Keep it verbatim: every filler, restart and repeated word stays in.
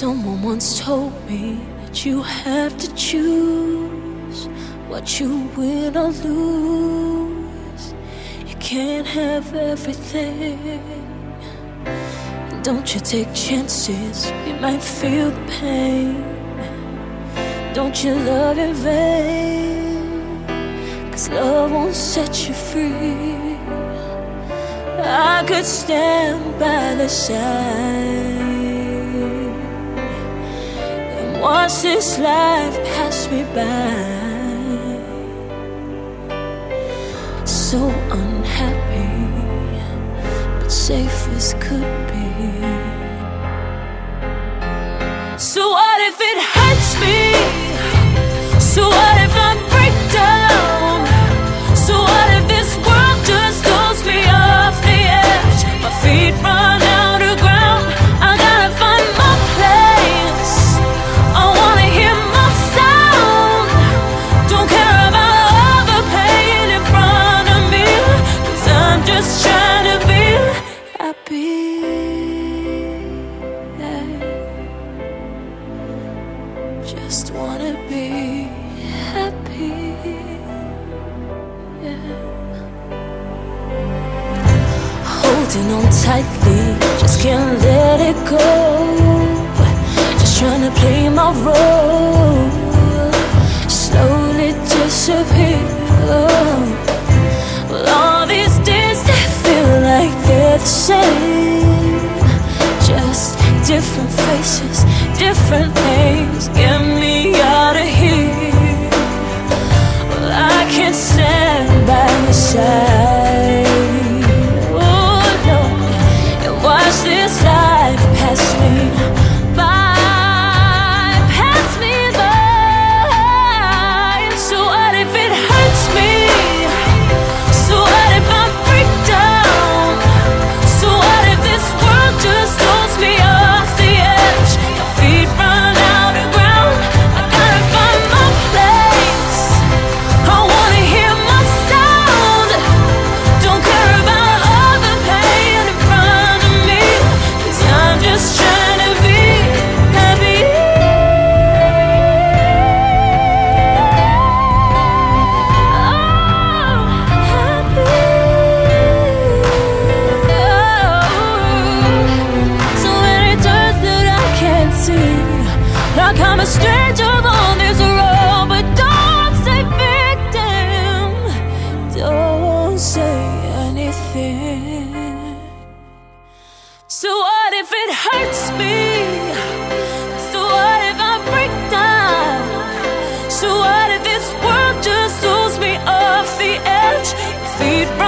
Someone once told me that you have to choose what you win or lose. You can't have everything. Don't you take chances, you might feel the pain. Don't you love in vain, 'cause love won't set you free. I could stand by the side and watch this life pass me by. So unhappy, but safe as could be. So what if it hurts me? So what if I break down? So what if this world just throws me off the edge? My feet run out of ground, I gotta find my place. I wanna hear my sound. Don't care about all the pain in front of me, 'cause I'm just trying to be happy. Just wanna be happy, yeah. Holding on tightly, just can't let it go. Just trying to play my role, slowly disappear. Well, all these days they feel like they're the same, just different faces, different names. Get me out of here. Well, I can't stand by my side, oh no, and watch this life pass me by, pass me by. So what if it hurts me? So what if I break down? So what if this world just throws me off the edge? My feet run out of ground, I gotta find my place. I wanna hear my sound. Don't care about all the pain in front of me, 'cause I'm just trying to be happy. Oh, happy. Oh. So many turns that I can't see, like I'm a stranger on this road. But don't say victim, don't say anything. So what if it hurts me? So what if I break down? So what if this world just throws me off the edge? Feet